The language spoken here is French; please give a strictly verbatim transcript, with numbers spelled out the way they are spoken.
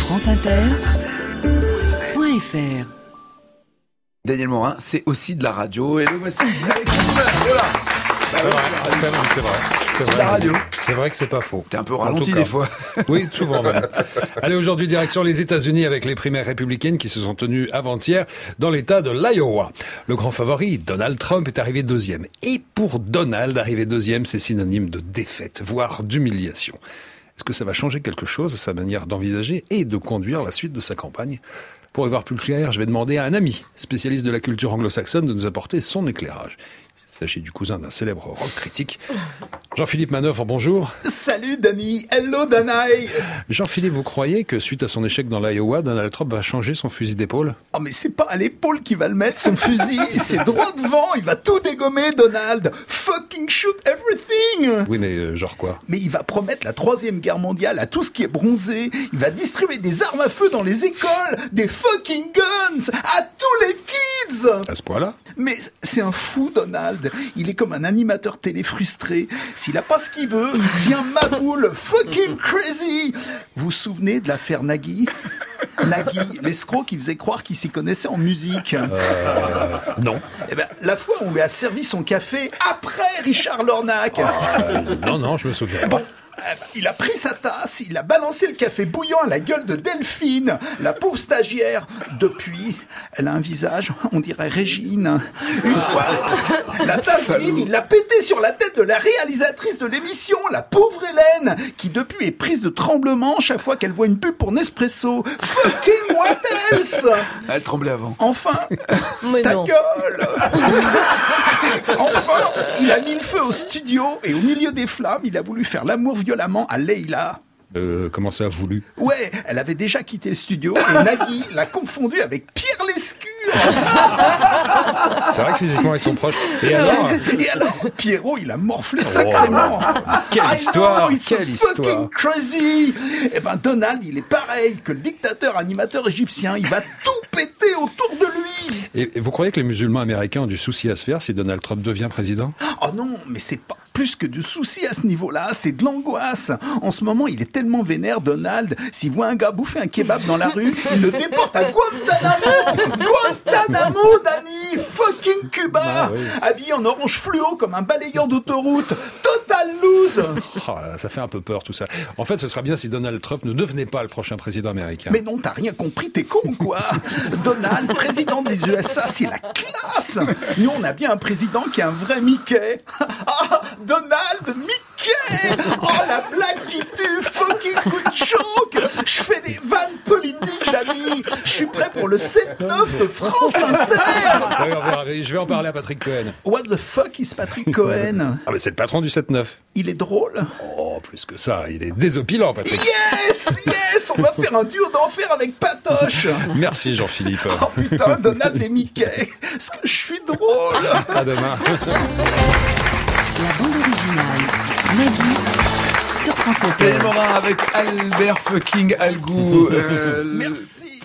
franceinter.fr. Daniel Morin, c'est aussi de la radio. Et le voici avec voilà. Bah c'est, ouais, vrai, c'est vrai, c'est vrai, c'est vrai. La radio. C'est vrai que c'est pas faux. T'es un peu ralenti des fois. Oui, souvent même. Allez, aujourd'hui, direction les États-Unis avec les primaires républicaines qui se sont tenues avant-hier dans l'État de l'Iowa. Le grand favori, Donald Trump, est arrivé deuxième. Et pour Donald, arriver deuxième, c'est synonyme de défaite, voire d'humiliation. Est-ce que ça va changer quelque chose, sa manière d'envisager et de conduire la suite de sa campagne ? Pour y voir plus clair, je vais demander à un ami, spécialiste de la culture anglo-saxonne, de nous apporter son éclairage. Il s'agit du cousin d'un célèbre rock critique. Jean-Philippe Manœuvre, bonjour. Salut Danny, hello Danaï. Jean-Philippe, vous croyez que suite à son échec dans l'Iowa, Donald Trump va changer son fusil d'épaule ? Oh mais c'est pas à l'épaule qu'il va le mettre son fusil, c'est droit devant, il va tout dégommer Donald. Fucking shoot everything. Oui mais euh, genre quoi ? Mais il va promettre la troisième guerre mondiale à tout ce qui est bronzé. Il va distribuer des armes à feu dans les écoles, des fucking guns à tous les kids. À ce point-là ? Mais c'est un fou Donald. Il est comme un animateur télé frustré. S'il a pas ce qu'il veut, il devient maboule, fucking crazy. Vous vous souvenez de l'affaire Nagui ? Nagui, l'escroc qui faisait croire qu'il s'y connaissait en musique. Euh, non. Eh ben, la fois où on lui a servi son café après Richard Lornac. Euh, non, non, je me souviens pas. Bon, il a pris sa tasse, il a balancé le café bouillant à la gueule de Delphine, la pauvre stagiaire. Depuis, elle a un visage, on dirait Régine. Une fois, la tasse vide, il l'a pété sur la tête de la réalisatrice de l'émission, la pauvre Hélène, qui depuis est prise de tremblement chaque fois qu'elle voit une pub pour Nespresso. Fucking what else ? Elle tremblait avant. Enfin, Mais ta non. gueule. Enfin, il a mis le feu au studio et au milieu des flammes, il a voulu faire l'amour violemment à Leïla. Euh, comment ça a voulu ? Ouais, elle avait déjà quitté le studio et Nagui l'a confondu avec Pierre Lescure. C'est vrai que physiquement ils sont proches. Et alors ? Et alors, Pierrot, il a morflé sacrément. Quelle I histoire, know, it's quelle so histoire. fucking crazy. Eh ben, Donald, il est pareil que le dictateur animateur égyptien. Il va tout péter autour de lui. Et, et vous croyez que les musulmans américains ont du souci à se faire si Donald Trump devient président ? Oh non, mais c'est pas plus que du souci à ce niveau-là, c'est de l'angoisse. En ce moment, il est tellement vénère, Donald. S'il voit un gars bouffer un kebab dans la rue, il le déporte à Guantanamo. Guantanamo, Danny, fucking Cuba. Bah oui. Habillé en orange fluo comme un balayeur d'autoroute. Total lose. Oh là là, ça fait un peu peur tout ça. En fait, ce serait bien si Donald Trump ne devenait pas le prochain président américain. Mais non, t'as rien compris, t'es con quoi. Donald, président des U S A, c'est la classe. Nous, on a bien un président qui est un vrai Mickey. Ah, Donald Mickey. Oh, la blague qui tue, fucking coup de choc. Je fais des vannes politiques, Dani. Je suis prêt pour le sept neuf de France Inter. Oui, on verra. Je vais en parler à Patrick Cohen. What the fuck is Patrick Cohen? Ah mais c'est le patron du sept neuf. Il est drôle. Oh, plus que ça, il est désopilant, Patrick. Yes, yes, on va faire un duo d'enfer avec Patoche. Merci Jean-Philippe. Oh putain, Donald et Mickey. Est-ce que je suis drôle? À demain. La bande originale Nagui sur France Inter. Daniel Morin avec Albert fucking Algou. Euh, Merci.